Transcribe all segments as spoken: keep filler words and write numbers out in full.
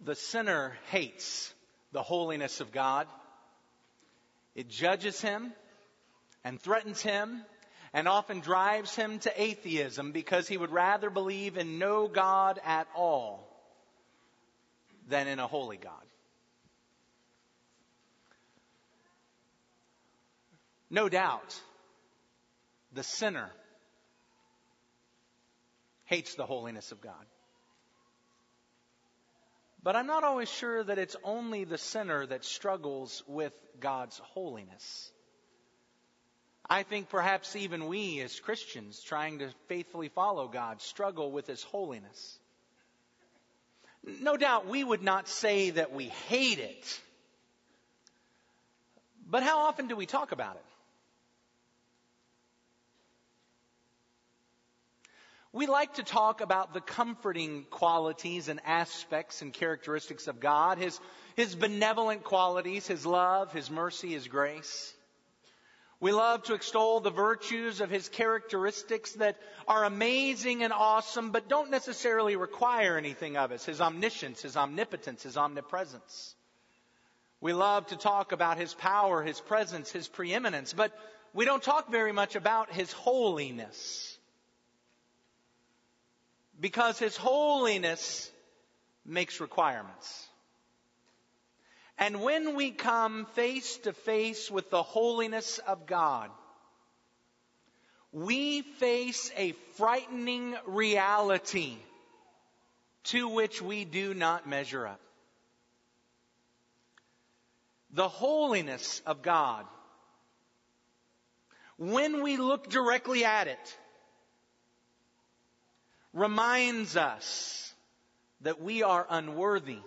The sinner hates the holiness of God. It judges him and threatens him and often drives him to atheism because he would rather believe in no God at all than in a holy God. No doubt, the sinner hates the holiness of God. But I'm not always sure that it's only the sinner that struggles with God's holiness. I think perhaps even we as Christians trying to faithfully follow God struggle with His holiness. No doubt we would not say that we hate it. But how often do we talk about it? We like to talk about the comforting qualities and aspects and characteristics of God, His, His benevolent qualities, His love, His mercy, His grace. We love to extol the virtues of His characteristics that are amazing and awesome, but don't necessarily require anything of us. His omniscience, His omnipotence, His omnipresence. We love to talk about His power, His presence, His preeminence, but we don't talk very much about His holiness. Because His holiness makes requirements. And when we come face to face with the holiness of God, we face a frightening reality to which we do not measure up. The holiness of God, when we look directly at it, reminds us that we are unworthy,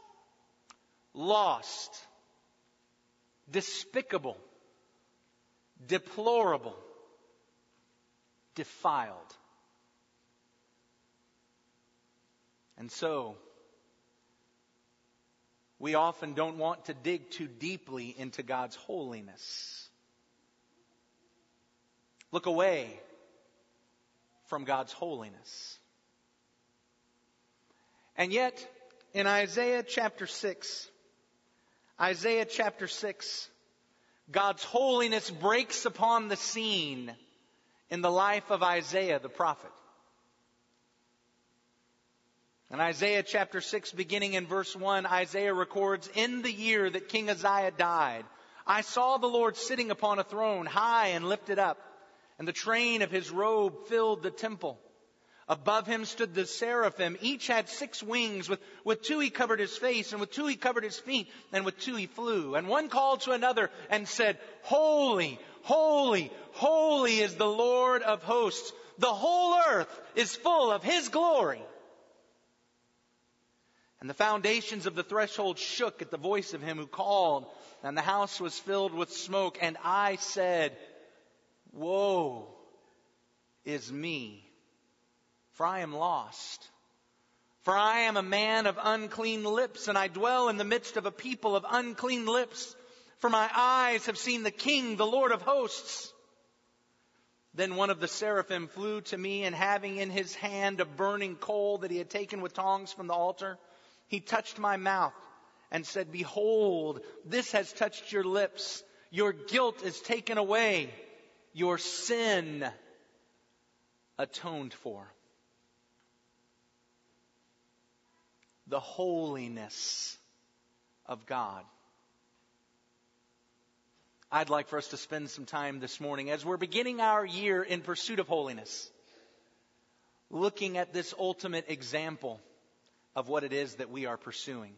lost, despicable, deplorable, defiled. And so, we often don't want to dig too deeply into God's holiness. Look away from God's holiness. And yet, in Isaiah chapter six, Isaiah chapter six, God's holiness breaks upon the scene in the life of Isaiah the prophet. In Isaiah chapter six, beginning in verse one, Isaiah records, "In the year that King Uzziah died, I saw the Lord sitting upon a throne, high and lifted up, and the train of His robe filled the temple. Above Him stood the seraphim. Each had six wings. With, with two He covered His face, and with two He covered His feet, and with two He flew. And one called to another and said, 'Holy, holy, holy is the Lord of hosts. The whole earth is full of His glory.' And the foundations of the threshold shook at the voice of Him who called, and the house was filled with smoke. And I said, 'Woe is me, for I am lost. For I am a man of unclean lips, and I dwell in the midst of a people of unclean lips. For my eyes have seen the King, the Lord of hosts.' Then one of the seraphim flew to me, and having in his hand a burning coal that he had taken with tongs from the altar, he touched my mouth and said, 'Behold, this has touched your lips. Your guilt is taken away. Your sin atoned for.'" The holiness of God. I'd like for us to spend some time this morning as we're beginning our year in pursuit of holiness, looking at this ultimate example of what it is that we are pursuing.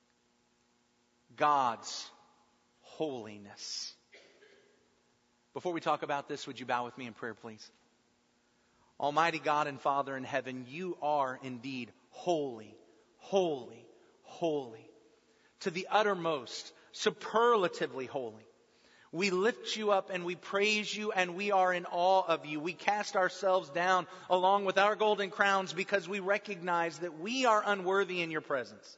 God's holiness. Before we talk about this, would you bow with me in prayer, please? Almighty God and Father in heaven, You are indeed holy. Holy, holy, to the uttermost, superlatively holy. We lift You up and we praise You, and we are in awe of You. We cast ourselves down along with our golden crowns because we recognize that we are unworthy in Your presence.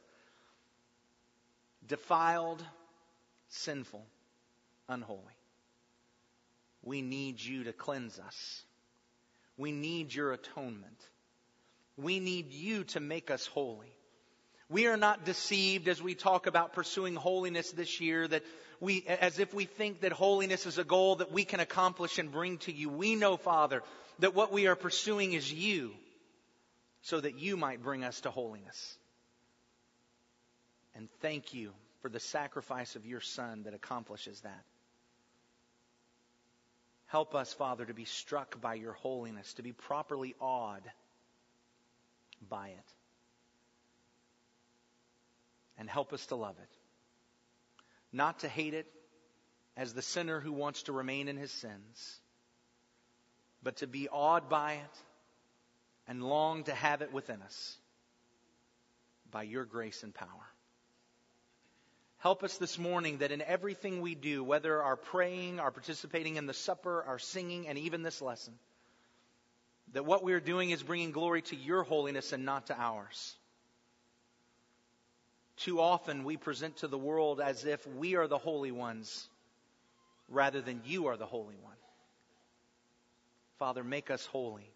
Defiled, sinful, unholy. We need You to cleanse us. We need Your atonement. We need You to make us holy. We are not deceived as we talk about pursuing holiness this year, that we, as if we think that holiness is a goal that we can accomplish and bring to you. We know, Father, that what we are pursuing is you, so that you might bring us to holiness. And thank you for the sacrifice of your Son that accomplishes that. Help us, Father, to be struck by your holiness, to be properly awed by it. And help us to love it. Not to hate it as the sinner who wants to remain in his sins, but to be awed by it and long to have it within us by your grace and power. Help us this morning that in everything we do, whether our praying, our participating in the supper, our singing, and even this lesson, that what we are doing is bringing glory to your holiness and not to ours. Too often we present to the world as if we are the holy ones rather than you are the Holy One. Father, make us holy.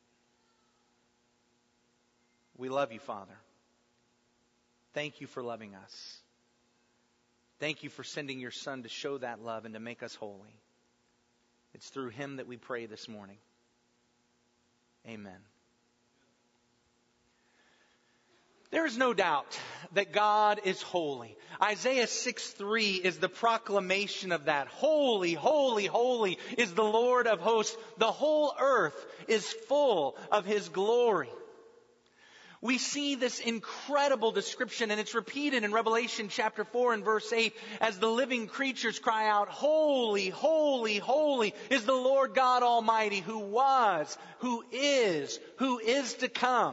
We love you, Father. Thank you for loving us. Thank you for sending your Son to show that love and to make us holy. It's through him that we pray this morning. Amen. There is no doubt that God is holy. Isaiah six three is the proclamation of that. Holy, holy, holy is the Lord of hosts. The whole earth is full of his glory. We see this incredible description, and it's repeated in Revelation chapter four and verse eight as the living creatures cry out, holy, holy, holy is the Lord God Almighty, who was, who is, who is to come.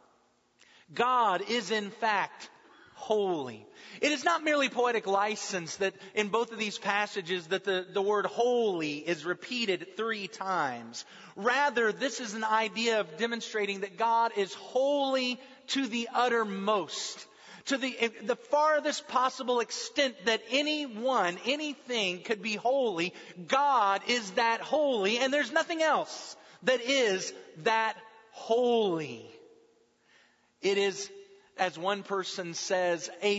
God is in fact holy. It is not merely poetic license that in both of these passages that the, the word holy is repeated three times. Rather, this is an idea of demonstrating that God is holy to the uttermost. To the, the farthest possible extent that anyone, anything could be holy, God is that holy, and there's nothing else that is that holy. It is, as one person says, a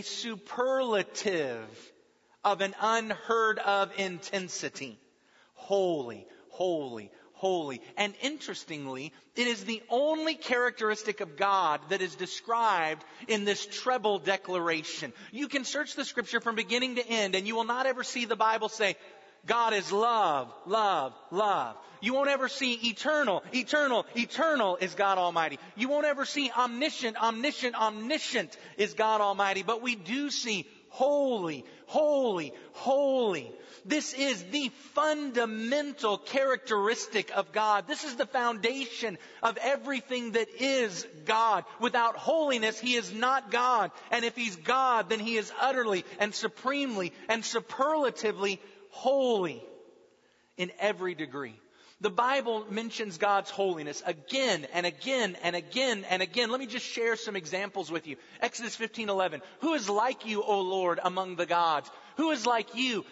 superlative of an unheard of intensity. Holy, holy, holy. And interestingly, it is the only characteristic of God that is described in this treble declaration. You can search the scripture from beginning to end, and you will not ever see the Bible say, God is love, love, love. You won't ever see eternal, eternal, eternal is God Almighty. You won't ever see omniscient, omniscient, omniscient is God Almighty. But we do see holy, holy, holy. This is the fundamental characteristic of God. This is the foundation of everything that is God. Without holiness, he is not God. And if he's God, then he is utterly and supremely and superlatively holy in every degree. The Bible mentions God's holiness again and again and again and again. Let me just share some examples with you. Exodus fifteen eleven. Who is like you, O Lord, among the gods? Who is like you,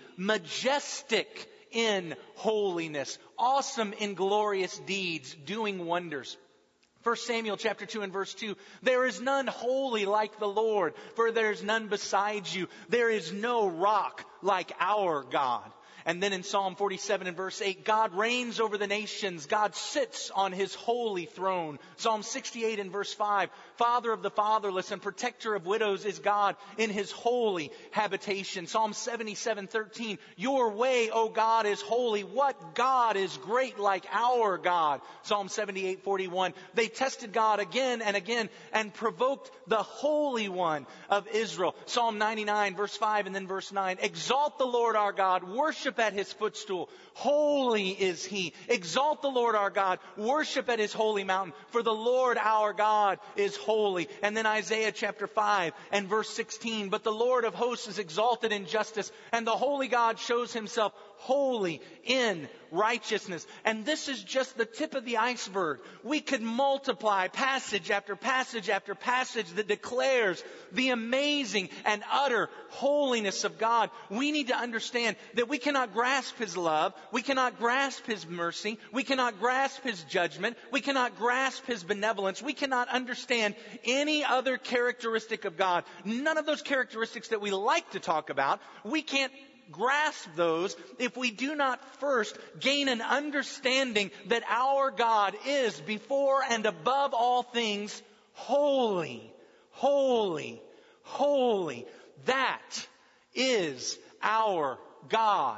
majestic in holiness, awesome in glorious deeds, doing wonders? First Samuel chapter two and verse two. There is none holy like the Lord, for there is none besides you. There is no rock like our God. And then in Psalm forty-seven and verse eight, God reigns over the nations. God sits on his holy throne. Psalm sixty-eight and verse five, Father of the fatherless and protector of widows is God in his holy habitation. Psalm seventy-seven thirteen, your way, O God, is holy. What God is great like our God? Psalm seventy-eight forty-one, they tested God again and again and provoked the Holy One of Israel. Psalm ninety-nine verse five and then verse nine, exalt the Lord our God, worship at his footstool. Holy is he. Exalt the Lord our God. Worship at his holy mountain. For the Lord our God is holy. And then Isaiah chapter five and verse sixteen. But the Lord of hosts is exalted in justice, and the holy God shows himself holy in righteousness. And this is just the tip of the iceberg. We could multiply passage after passage after passage that declares the amazing and utter holiness of God. We need to understand that we cannot grasp His love. We cannot grasp His mercy. We cannot grasp His judgment. We cannot grasp His benevolence. We cannot understand any other characteristic of God. None of those characteristics that we like to talk about, we can't grasp those if we do not first gain an understanding that our God is before and above all things holy, holy, holy. That is our God.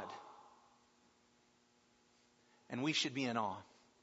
And we should be in awe.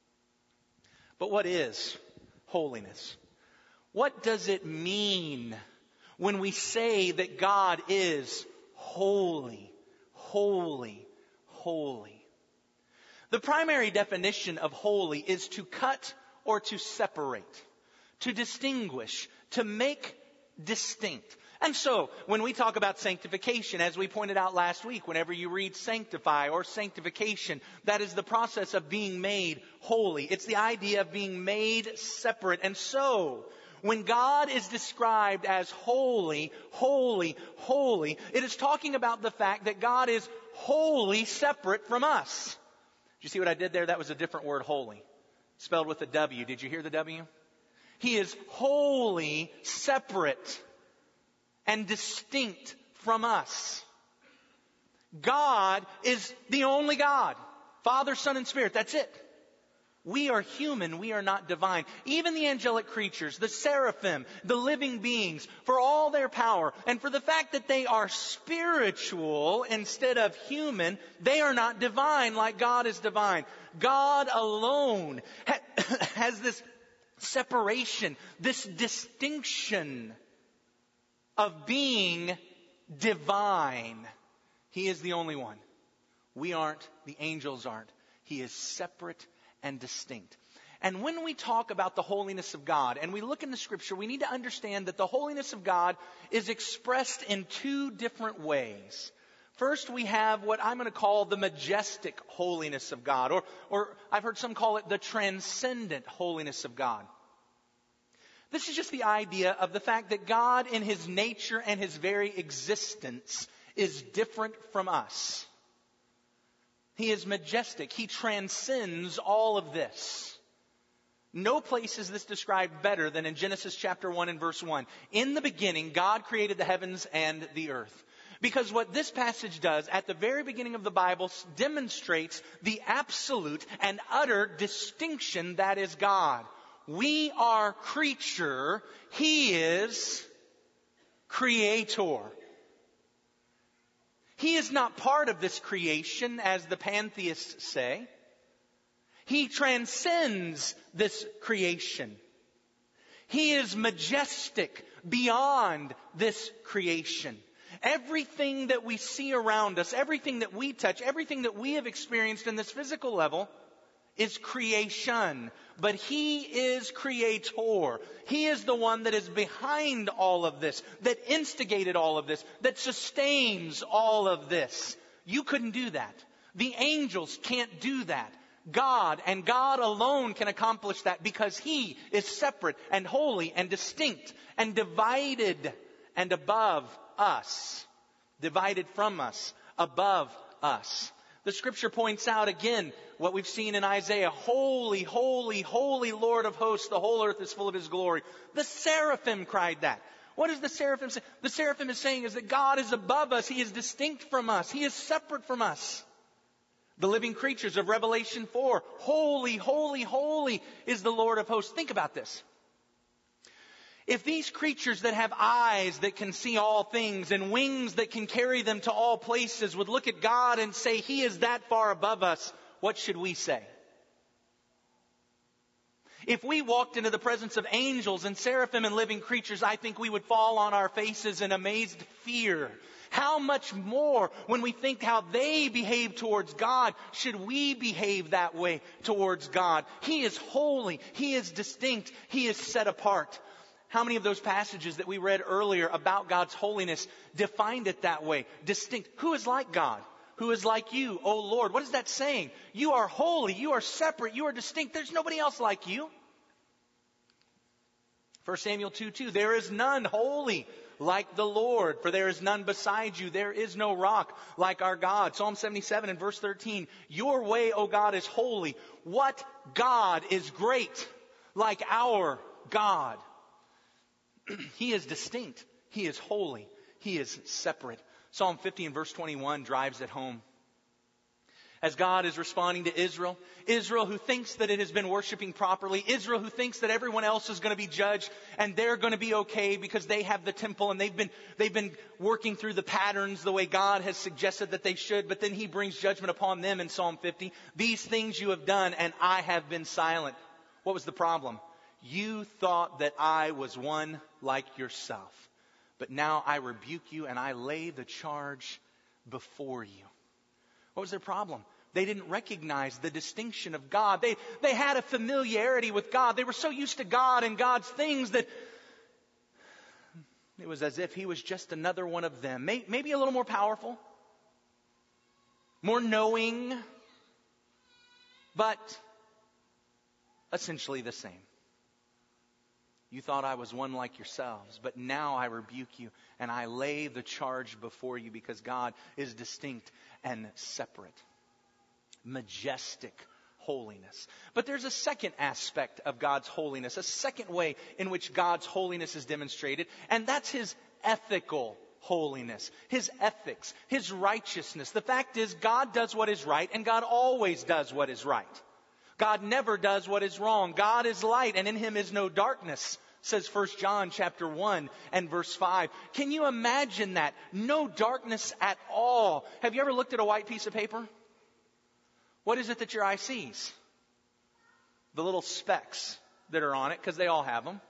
But what is holiness? What does it mean when we say that God is holy? Holy, holy. The primary definition of holy is to cut or to separate, to distinguish, to make distinct. And so, when we talk about sanctification, as we pointed out last week, whenever you read sanctify or sanctification, that is the process of being made holy. It's the idea of being made separate. And so, when God is described as holy, holy, holy, it is talking about the fact that God is wholly separate from us. Did you see what I did there? That was a different word, holy. Spelled with a W. Did you hear the W? He is wholly separate and distinct from us. God is the only God. Father, Son, and Spirit. That's it. We are human, we are not divine. Even the angelic creatures, the seraphim, the living beings, for all their power, and for the fact that they are spiritual instead of human, they are not divine like God is divine. God alone ha- has this separation, this distinction of being divine. He is the only one. We aren't, the angels aren't. He is separate and distinct. And when we talk about the holiness of God and we look in the Scripture, we need to understand that the holiness of God is expressed in two different ways. First, we have what I'm going to call the majestic holiness of God, or, or I've heard some call it the transcendent holiness of God. This is just the idea of the fact that God in His nature and His very existence is different from us. He is majestic. He transcends all of this. No place is this described better than in Genesis chapter one and verse one. In the beginning, God created the heavens and the earth. Because what this passage does at the very beginning of the Bible demonstrates the absolute and utter distinction that is God. We are creature. He is creator. He is not part of this creation, as the pantheists say. He transcends this creation. He is majestic beyond this creation. Everything that we see around us, everything that we touch, everything that we have experienced in this physical level is creation. But He is creator. He is the one that is behind all of this, that instigated all of this, that sustains all of this. You couldn't do that. The angels can't do that. God and God alone can accomplish that because He is separate and holy and distinct and divided and above us. Divided from us, above us. The Scripture points out again what we've seen in Isaiah. Holy, holy, holy Lord of hosts, the whole earth is full of His glory. The seraphim cried that. What does the seraphim say? The seraphim is saying is that God is above us. He is distinct from us. He is separate from us. The living creatures of Revelation four. Holy, holy, holy is the Lord of hosts. Think about this. If these creatures that have eyes that can see all things and wings that can carry them to all places would look at God and say He is that far above us, what should we say? If we walked into the presence of angels and seraphim and living creatures, I think we would fall on our faces in amazed fear. How much more when we think how they behave towards God, should we behave that way towards God? He is holy. He is distinct. He is set apart. How many of those passages that we read earlier about God's holiness defined it that way? Distinct. Who is like God? who is like you, O Lord. What is that saying? You are holy, you are separate, you are distinct. There's nobody else like you. First Samuel two two, there is none holy like the Lord, for there is none beside you. There is no rock like our God. Psalm seventy-seven and verse thirteen, your way, O God, is holy. What God is great like our God? He is distinct. He is holy. He is separate. Psalm fifty and verse twenty-one drives it home. As God is responding to Israel, Israel who thinks that it has been worshiping properly, Israel who thinks that everyone else is going to be judged and they're going to be okay because they have the temple and they've been, they've been working through the patterns the way God has suggested that they should, but then He brings judgment upon them in Psalm fifty. These things you have done and I have been silent. What was the problem? You thought that I was one like yourself. But now I rebuke you and I lay the charge before you. What was their problem? They didn't recognize the distinction of God. They, they had a familiarity with God. They were so used to God and God's things that it was as if He was just another one of them. Maybe a little more powerful, more knowing, but essentially the same. You thought I was one like yourselves, but now I rebuke you and I lay the charge before you because God is distinct and separate. Majestic holiness. But there's a second aspect of God's holiness, a second way in which God's holiness is demonstrated, and that's His ethical holiness, His ethics, His righteousness. The fact is, God does what is right, and God always does what is right. God never does what is wrong. God is light, and in Him is no darkness, says First John chapter one and verse five. Can you imagine that? No darkness at all. Have you ever looked at a white piece of paper? What is it that your eye sees? The little specks that are on it, because they all have them.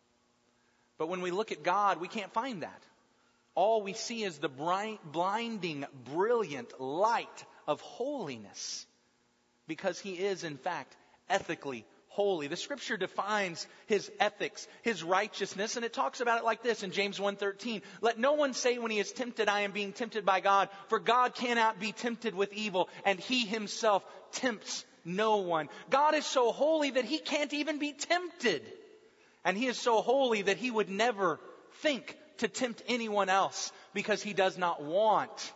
But when we look at God, we can't find that. All we see is the bright, blinding, brilliant light of holiness, because He is, in fact, ethically holy. The Scripture defines His ethics, His righteousness, and it talks about it like this in James one thirteen. Let no one say when he is tempted, I am being tempted by God, for God cannot be tempted with evil, and He Himself tempts no one. God is so holy that He can't even be tempted. And He is so holy that He would never think to tempt anyone else, because He does not want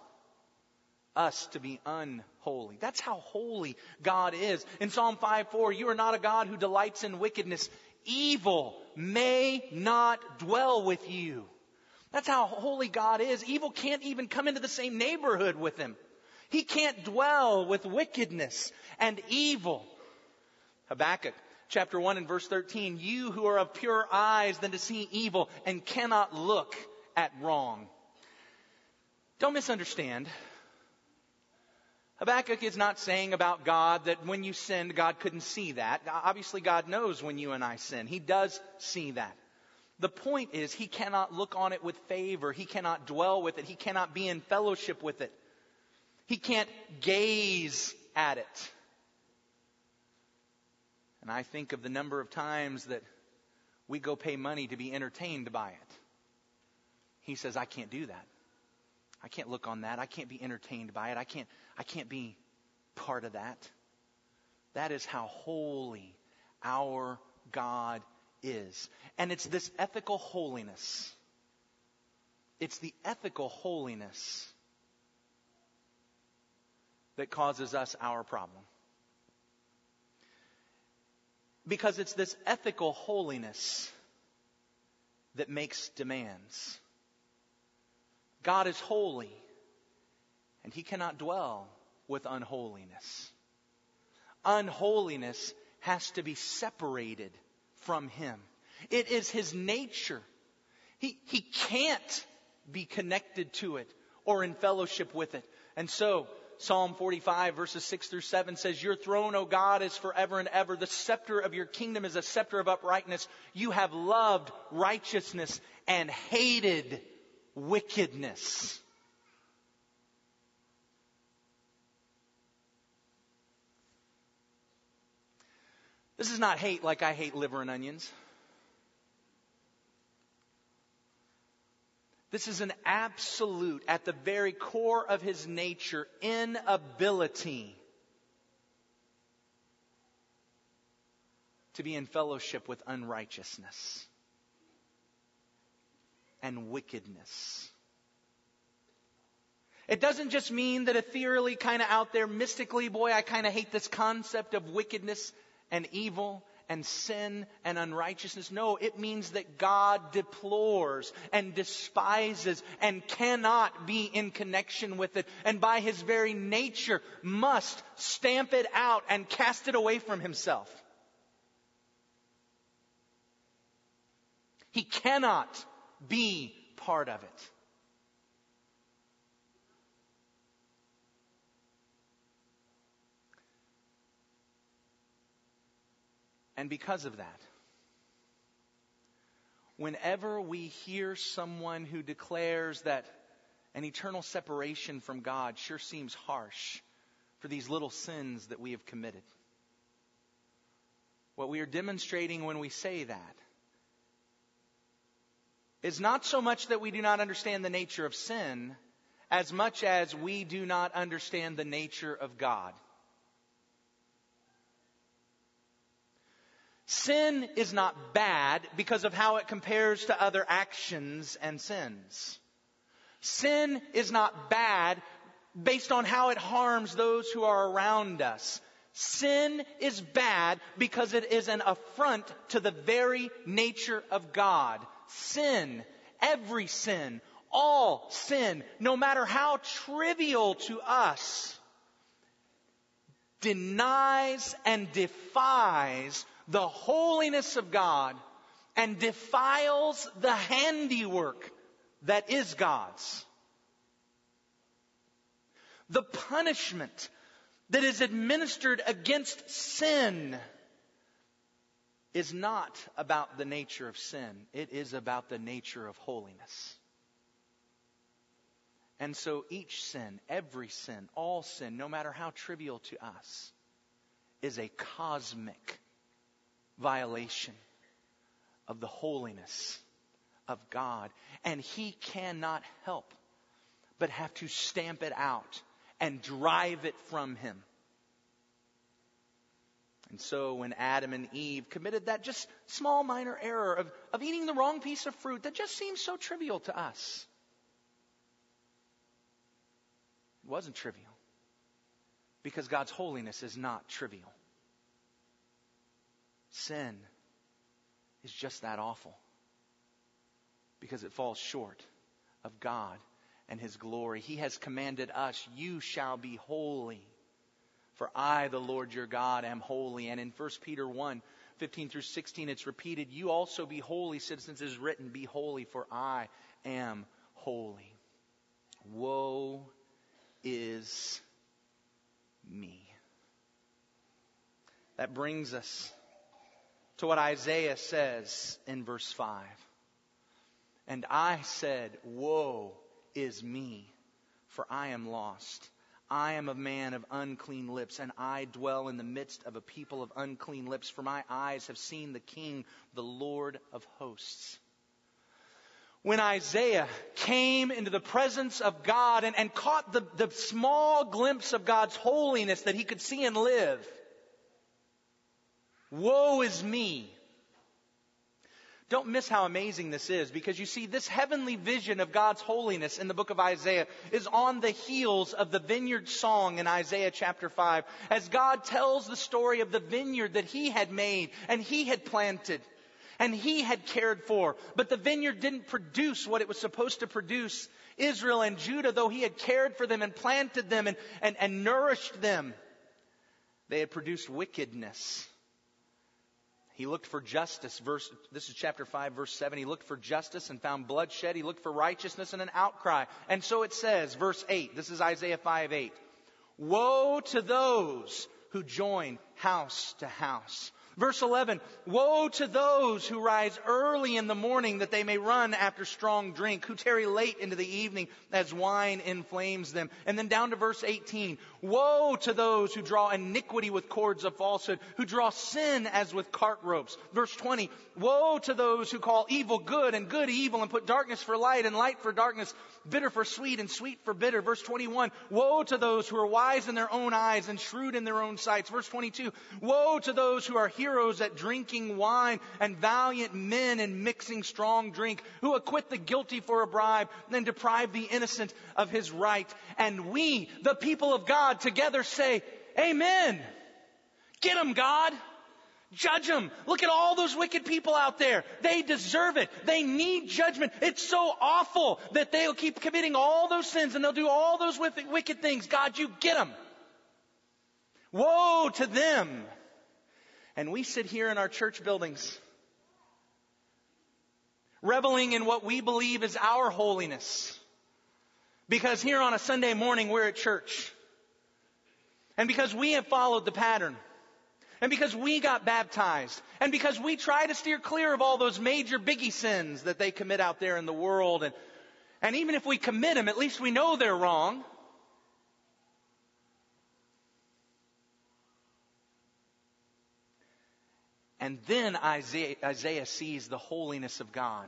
us to be unholy. That's how holy God is. In Psalm five four, you are not a God who delights in wickedness. Evil may not dwell with you. That's how holy God is. Evil can't even come into the same neighborhood with Him. He can't dwell with wickedness and evil. Habakkuk chapter one and verse thirteen, you who are of purer eyes than to see evil and cannot look at wrong. Don't misunderstand. Habakkuk is not saying about God that when you sinned, God couldn't see that. Obviously, God knows when you and I sin. He does see that. The point is, He cannot look on it with favor. He cannot dwell with it. He cannot be in fellowship with it. He can't gaze at it. And I think of the number of times that we go pay money to be entertained by it. He says, I can't do that. I can't look on that. I can't be entertained by it. I can't, I can't be part of that. That is how holy our God is. And it's this ethical holiness. It's the ethical holiness that causes us our problem. Because it's this ethical holiness that makes demands. God is holy, and He cannot dwell with unholiness. Unholiness has to be separated from Him. It is His nature. He, he can't be connected to it or in fellowship with it. And so, Psalm forty-five verses six through seven says, your throne, O God, is forever and ever. The scepter of your kingdom is a scepter of uprightness. You have loved righteousness and hated wickedness. This is not hate like I hate liver and onions. This is an absolute, at the very core of his nature, inability to be in fellowship with unrighteousness and wickedness. It doesn't just mean that ethereally, kind of out there, mystically, boy, I kind of hate this concept of wickedness and evil and sin and unrighteousness. No, it means that God deplores and despises and cannot be in connection with it, and by his very nature must stamp it out and cast it away from himself. He cannot be part of it. And because of that, whenever we hear someone who declares that an eternal separation from God sure seems harsh for these little sins that we have committed, what we are demonstrating when we say that is not so much that we do not understand the nature of sin, as much as we do not understand the nature of God. Sin is not bad because of how it compares to other actions and sins. Sin is not bad based on how it harms those who are around us. Sin is bad because it is an affront to the very nature of God. Sin, every sin, all sin, no matter how trivial to us, denies and defies the holiness of God and defiles the handiwork that is God's. The punishment that is administered against sin is not about the nature of sin. It is about the nature of holiness. And so each sin, every sin, all sin, no matter how trivial to us, is a cosmic violation of the holiness of God. And he cannot help but have to stamp it out and drive it from him. And so when Adam and Eve committed that just small minor error of, of eating the wrong piece of fruit that just seems so trivial to us, it wasn't trivial. Because God's holiness is not trivial. Sin is just that awful. Because it falls short of God and his glory. He has commanded us, you shall be holy. For I, the Lord your God, am holy. And in First Peter one, fifteen through sixteen, it's repeated, you also be holy, citizens, it is written, be holy, for I am holy. Woe is me. That brings us to what Isaiah says in verse five. And I said, woe is me, for I am lost. I am a man of unclean lips, and I dwell in the midst of a people of unclean lips, for my eyes have seen the King, the Lord of hosts. When Isaiah came into the presence of God and, and caught the, the small glimpse of God's holiness that he could see and live, woe is me. Don't miss how amazing this is, because you see, this heavenly vision of God's holiness in the book of Isaiah is on the heels of the vineyard song in Isaiah chapter five, as God tells the story of the vineyard that he had made and he had planted and he had cared for. But the vineyard didn't produce what it was supposed to produce. Israel and Judah, though he had cared for them and planted them and, and, and nourished them, they had produced wickedness. He looked for justice. Verse, this is chapter five, verse seven. He looked for justice and found bloodshed. He looked for righteousness and an outcry. And so it says, verse eight, this is Isaiah five eight. Woe to those who join house to house, Verse eleven, woe to those who rise early in the morning that they may run after strong drink, who tarry late into the evening as wine inflames them. And then down to verse eighteen, woe to those who draw iniquity with cords of falsehood, who draw sin as with cart ropes. Verse twenty, woe to those who call evil good and good evil and put darkness for light and light for darkness, bitter for sweet and sweet for bitter. Verse twenty-one, woe to those who are wise in their own eyes and shrewd in their own sights. Verse twenty-two, woe to those who are heroes at drinking wine and valiant men in mixing strong drink, who acquit the guilty for a bribe and deprive the innocent of his right. And we, the people of God, together say, Amen. Get them, God. Judge them. Look at all those wicked people out there. They deserve it. They need judgment. It's so awful that they'll keep committing all those sins and they'll do all those wicked things. God, you get them. Woe to them. And we sit here in our church buildings, reveling in what we believe is our holiness. Because here on a Sunday morning, we're at church. And because we have followed the pattern. And because we got baptized. And because we try to steer clear of all those major biggie sins that they commit out there in the world. And, and even if we commit them, at least we know they're wrong. And then Isaiah, Isaiah sees the holiness of God.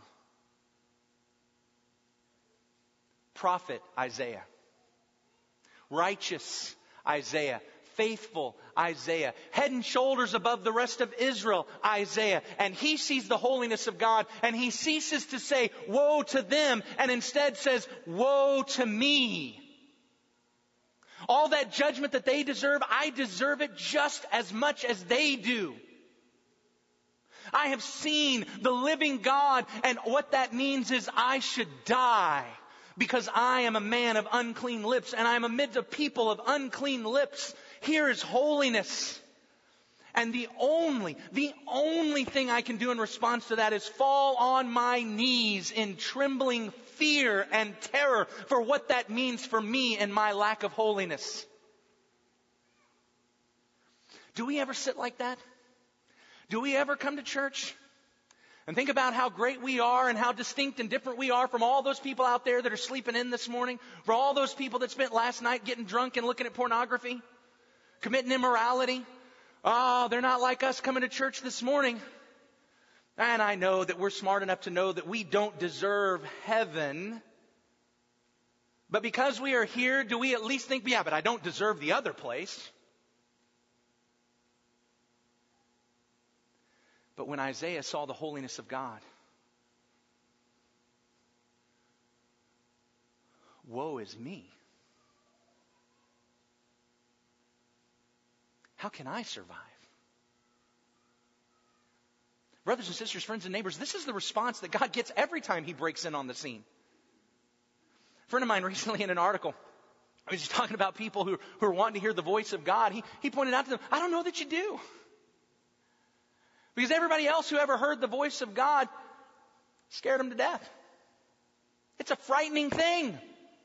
Prophet Isaiah. Righteous Isaiah. Faithful Isaiah. Head and shoulders above the rest of Israel, Isaiah. And he sees the holiness of God and he ceases to say, woe to them, and instead says, woe to me. All that judgment that they deserve, I deserve it just as much as they do. I have seen the living God, and what that means is I should die because I am a man of unclean lips and I'm amid a people of unclean lips. Here is holiness. And the only, the only thing I can do in response to that is fall on my knees in trembling fear and terror for what that means for me and my lack of holiness. Do we ever sit like that? Do we ever come to church and think about how great we are and how distinct and different we are from all those people out there that are sleeping in this morning, for all those people that spent last night getting drunk and looking at pornography, committing immorality? Oh, they're not like us coming to church this morning. And I know that we're smart enough to know that we don't deserve heaven. But because we are here, do we at least think, yeah, but I don't deserve the other place? But when Isaiah saw the holiness of God, woe is me. How can I survive? Brothers and sisters, friends and neighbors, this is the response that God gets every time He breaks in on the scene. A friend of mine recently in an article, I was just talking about people who, who are wanting to hear the voice of God. He, he pointed out to them, I don't know that you do. Because everybody else who ever heard the voice of God scared them to death. It's a frightening thing.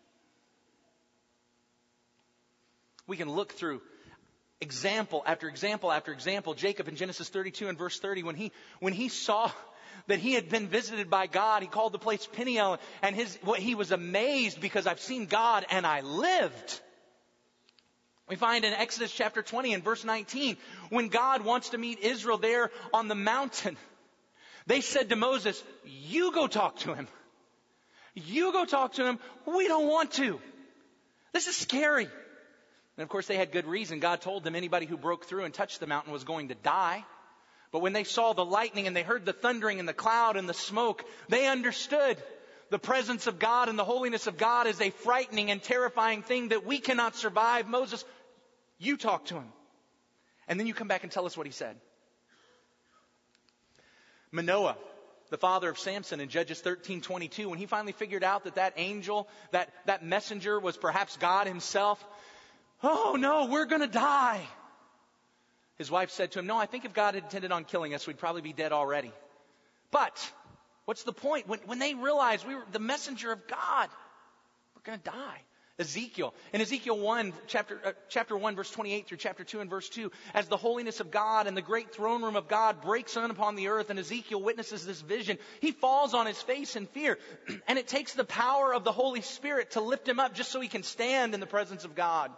We can look through example after example after example. Jacob in Genesis thirty-two and verse thirty, when he, when he saw that he had been visited by God, he called the place Peniel, and his, what, he was amazed because I've seen God and I lived. We find in Exodus chapter twenty and verse nineteen, when God wants to meet Israel there on the mountain, they said to Moses, you go talk to him. You go talk to him. We don't want to. This is scary. And of course they had good reason. God told them anybody who broke through and touched the mountain was going to die. But when they saw the lightning and they heard the thundering and the cloud and the smoke, they understood the presence of God and the holiness of God is a frightening and terrifying thing that we cannot survive. Moses, you talk to him. And then you come back and tell us what he said. Manoah, the father of Samson in Judges thirteen twenty-two, when he finally figured out that that angel, that, that messenger was perhaps God himself. Oh no, we're going to die. His wife said to him, no, I think if God had intended on killing us, we'd probably be dead already. But what's the point? When, when they realized we were the messenger of God, we're going to die. Ezekiel. In Ezekiel one, chapter, uh, chapter one, verse twenty-eight through chapter two and verse two, as the holiness of God and the great throne room of God breaks in upon the earth and Ezekiel witnesses this vision, he falls on his face in fear. And it takes the power of the Holy Spirit to lift him up just so he can stand in the presence of God.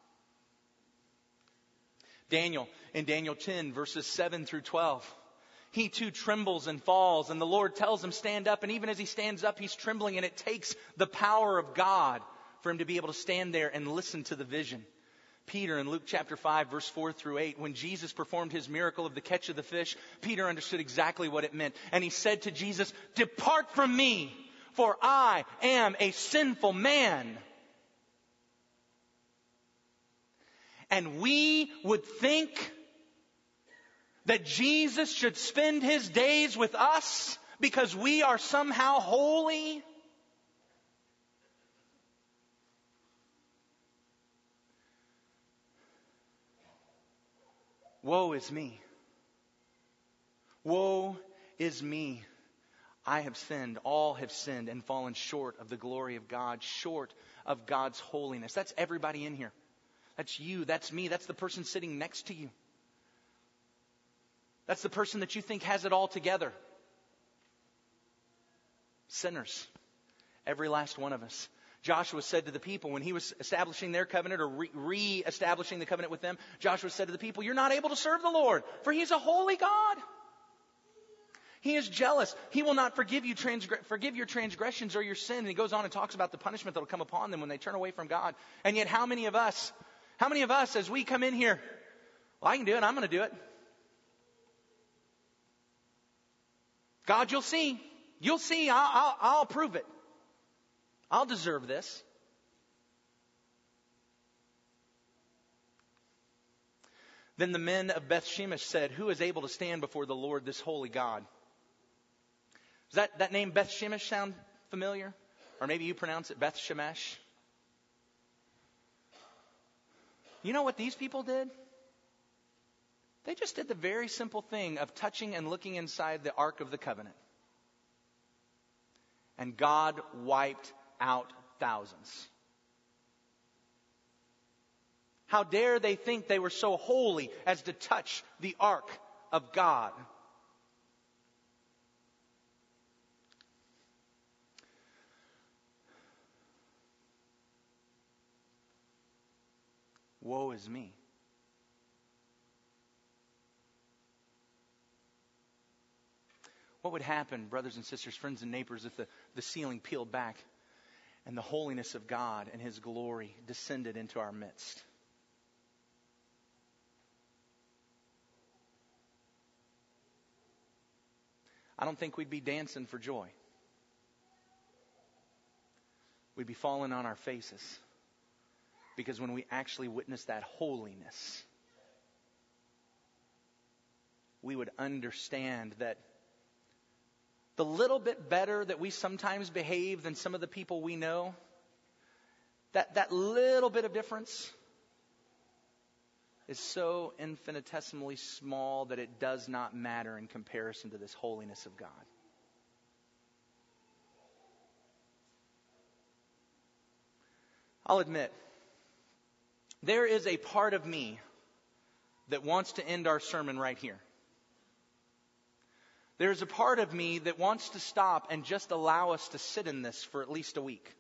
Daniel, in Daniel ten, verses seven through twelve. He too trembles and falls, and the Lord tells him, stand up. And even as he stands up, he's trembling, and it takes the power of God for him to be able to stand there and listen to the vision. Peter in Luke chapter five, verse four through eight, when Jesus performed his miracle of the catch of the fish, Peter understood exactly what it meant. And he said to Jesus, depart from me, for I am a sinful man. And we would think that Jesus should spend his days with us because we are somehow holy. Woe is me. Woe is me. I have sinned. All have sinned and fallen short of the glory of God, short of God's holiness. That's everybody in here. That's you. That's me. That's the person sitting next to you. That's the person that you think has it all together. Sinners. Every last one of us. Joshua said to the people when he was establishing their covenant or re- re-establishing the covenant with them, Joshua said to the people, you're not able to serve the Lord, for He's a holy God. He is jealous. He will not forgive you transgre- forgive your transgressions or your sin. And he goes on and talks about the punishment that will come upon them when they turn away from God. And yet how many of us, how many of us as we come in here, well, I can do it, I'm going to do it. God, you'll see. You'll see. I'll, I'll, I'll prove it. I'll deserve this. Then the men of Beth Shemesh said, who is able to stand before the Lord, this holy God? Does that, that name Beth Shemesh sound familiar? Or maybe you pronounce it Beth Shemesh. You know what these people did? They just did the very simple thing of touching and looking inside the Ark of the Covenant. And God wiped out thousands. How dare they think they were so holy as to touch the Ark of God? Woe is me. What would happen, brothers and sisters, friends and neighbors, if the, the ceiling peeled back and the holiness of God and His glory descended into our midst? I don't think we'd be dancing for joy. We'd be falling on our faces. Because when we actually witness that holiness, we would understand that the little bit better that we sometimes behave than some of the people we know, that, that little bit of difference is so infinitesimally small that it does not matter in comparison to this holiness of God. I'll admit, there is a part of me that wants to end our sermon right here. There's a part of me that wants to stop and just allow us to sit in this for at least a week.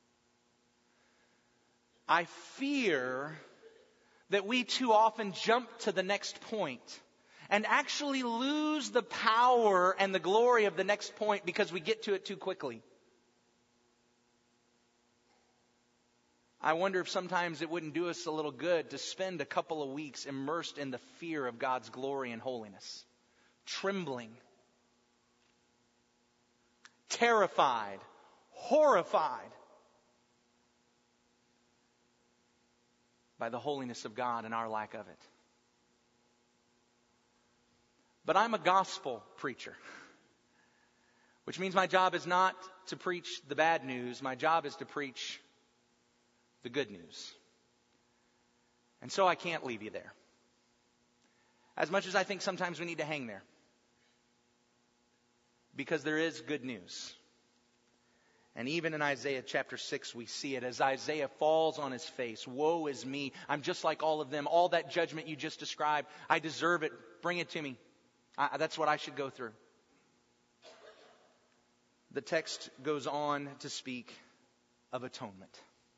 I fear that we too often jump to the next point and actually lose the power and the glory of the next point because we get to it too quickly. I wonder if sometimes it wouldn't do us a little good to spend a couple of weeks immersed in the fear of God's glory and holiness, trembling, terrified, horrified by the holiness of God and our lack of it. But I'm a gospel preacher, which means my job is not to preach the bad news. My job is to preach the good news. And so I can't leave you there. As much as I think sometimes we need to hang there. Because there is good news. And even in Isaiah chapter six, we see it as Isaiah falls on his face. Woe is me. I'm just like all of them. All that judgment you just described, I deserve it. Bring it to me. I, that's what I should go through. The text goes on to speak of atonement.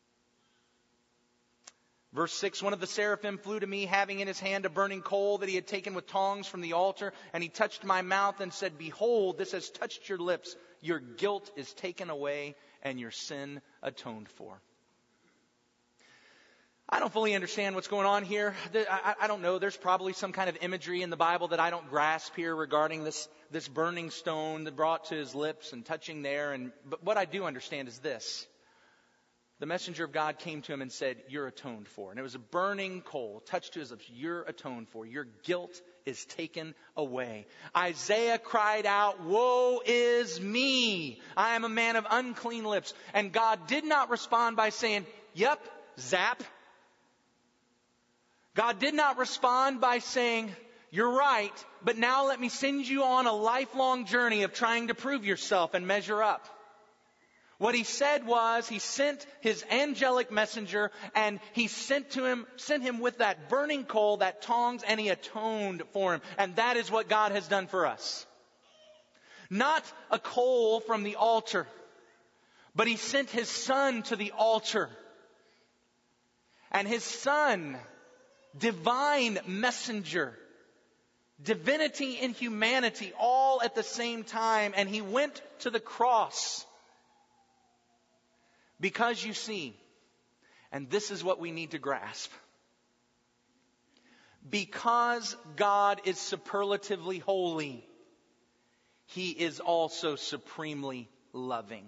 Verse six, one of the seraphim flew to me, having in his hand a burning coal that he had taken with tongs from the altar. And he touched my mouth and said, Behold, this has touched your lips. Your guilt is taken away and your sin atoned for. I don't fully understand what's going on here. I, I don't know. There's probably some kind of imagery in the Bible that I don't grasp here regarding this, this burning stone that brought to his lips and touching there. And but what I do understand is this. The messenger of God came to him and said, you're atoned for. And it was a burning coal touched to his lips. You're atoned for. Your guilt is taken away. Isaiah cried out, woe is me. I am a man of unclean lips. And God did not respond by saying, yep, zap. God did not respond by saying, you're right, but now let me send you on a lifelong journey of trying to prove yourself and measure up. What he said was, he sent his angelic messenger and he sent to him, sent him with that burning coal, that tongs, and he atoned for him. And that is what God has done for us. Not a coal from the altar, but he sent his son to the altar. And his son, divine messenger, divinity and humanity all at the same time. And he went to the cross. Because you see, and this is what we need to grasp, because God is superlatively holy, He is also supremely loving.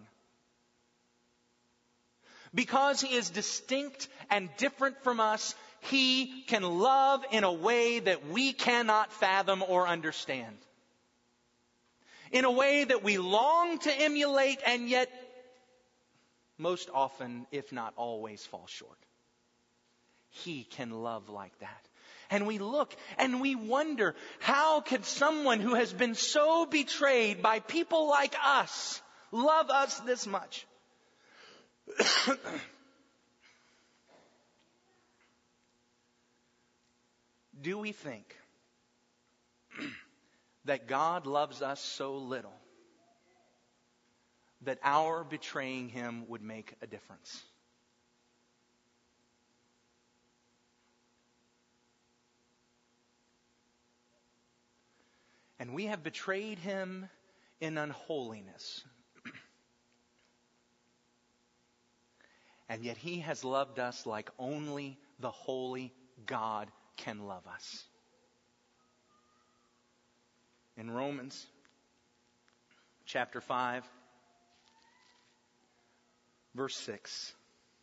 Because He is distinct and different from us, He can love in a way that we cannot fathom or understand. In a way that we long to emulate and yet most often, if not always, fall short. He can love like that. And we look and we wonder, how could someone who has been so betrayed by people like us love us this much? Do we think that God loves us so little that our betraying Him would make a difference? And we have betrayed Him in unholiness. And yet He has loved us like only the holy God can love us. In Romans chapter five, verse six,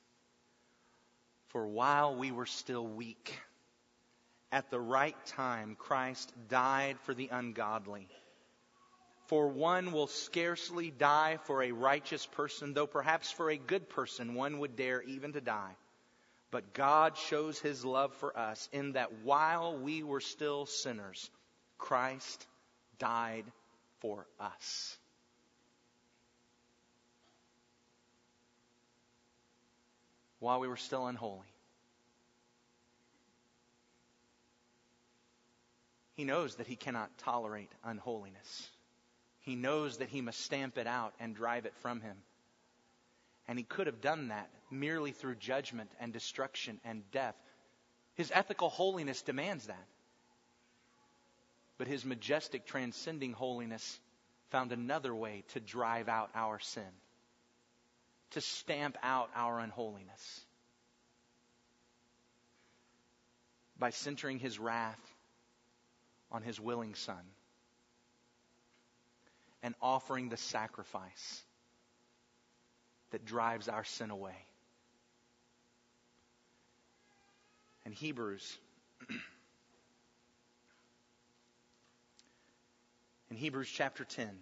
for while we were still weak, at the right time Christ died for the ungodly. For one will scarcely die for a righteous person, though perhaps for a good person one would dare even to die. But God shows His love for us in that while we were still sinners, Christ died for us. While we were still unholy. He knows that He cannot tolerate unholiness. He knows that He must stamp it out and drive it from Him. And He could have done that merely through judgment and destruction and death. His ethical holiness demands that. But His majestic, transcending holiness found another way to drive out our sin. To stamp out our unholiness. By centering His wrath on His willing Son. And offering the sacrifice that drives our sin away. And Hebrews, in Hebrews chapter ten,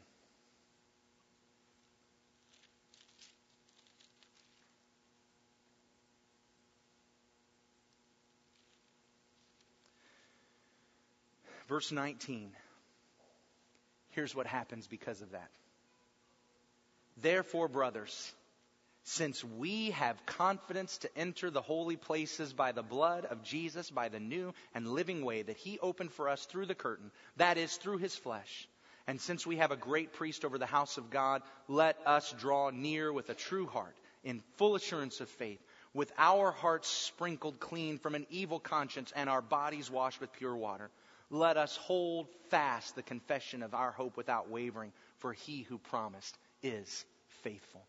verse nineteen. Here's what happens because of that. Therefore, brothers, since we have confidence to enter the holy places by the blood of Jesus, by the new and living way that he opened for us through the curtain, that is, through his flesh, and since we have a great priest over the house of God, let us draw near with a true heart, in full assurance of faith, with our hearts sprinkled clean from an evil conscience and our bodies washed with pure water. Let us hold fast the confession of our hope without wavering, for he who promised is faithful.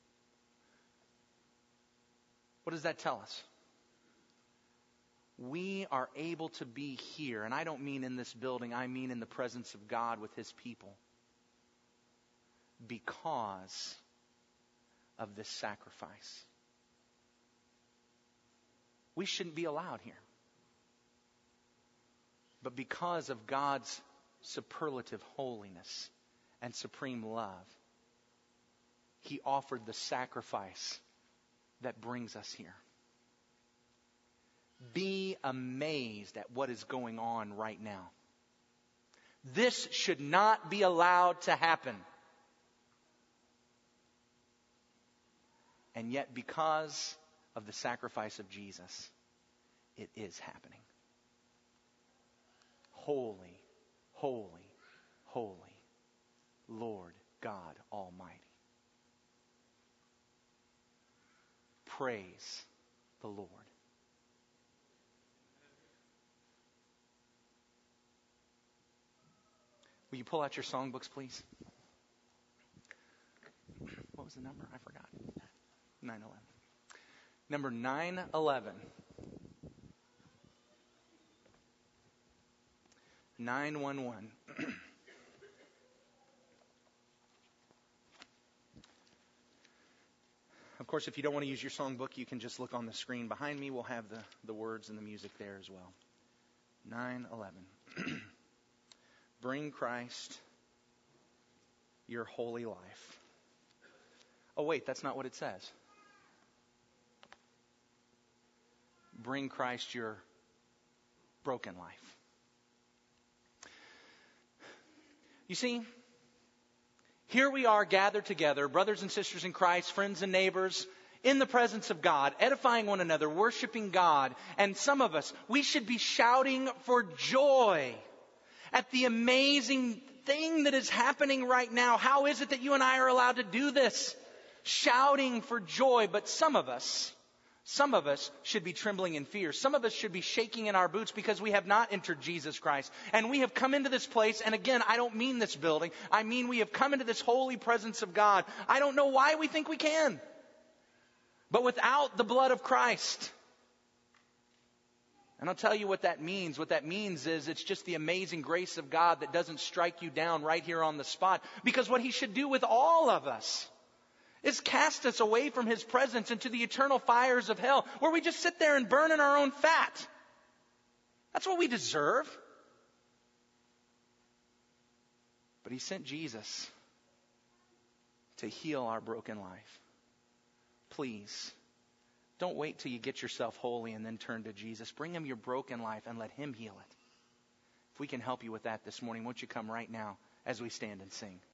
What does that tell us? We are able to be here, and I don't mean in this building, I mean in the presence of God with his people, because of this sacrifice. We shouldn't be allowed here. But because of God's superlative holiness and supreme love, he offered the sacrifice that brings us here. Be amazed at what is going on right now. This should not be allowed to happen. And yet, because of the sacrifice of Jesus, it is happening. Holy, holy, holy, Lord God Almighty. Praise the Lord. Will you pull out your songbooks, please? What was the number? I forgot. nine eleven. Number nine eleven. nine one one. Of course, if you don't want to use your songbook, you can just look on the screen behind me. We'll have the, the words and the music there as well. nine eleven. Bring Christ your holy life. Oh, wait, that's not what it says. Bring Christ your broken life. You see, here we are gathered together, brothers and sisters in Christ, friends and neighbors, in the presence of God, edifying one another, worshiping God. And some of us, we should be shouting for joy at the amazing thing that is happening right now. How is it that you and I are allowed to do this? Shouting for joy. But some of us, some of us should be trembling in fear. Some of us should be shaking in our boots because we have not entered Jesus Christ. And we have come into this place, and again, I don't mean this building. I mean we have come into this holy presence of God. I don't know why we think we can. But without the blood of Christ. And I'll tell you what that means. What that means is it's just the amazing grace of God that doesn't strike you down right here on the spot. Because what he should do with all of us is cast us away from his presence into the eternal fires of hell, where we just sit there and burn in our own fat. That's what we deserve. But he sent Jesus to heal our broken life. Please, don't wait till you get yourself holy and then turn to Jesus. Bring him your broken life and let him heal it. If we can help you with that this morning, won't you come right now as we stand and sing?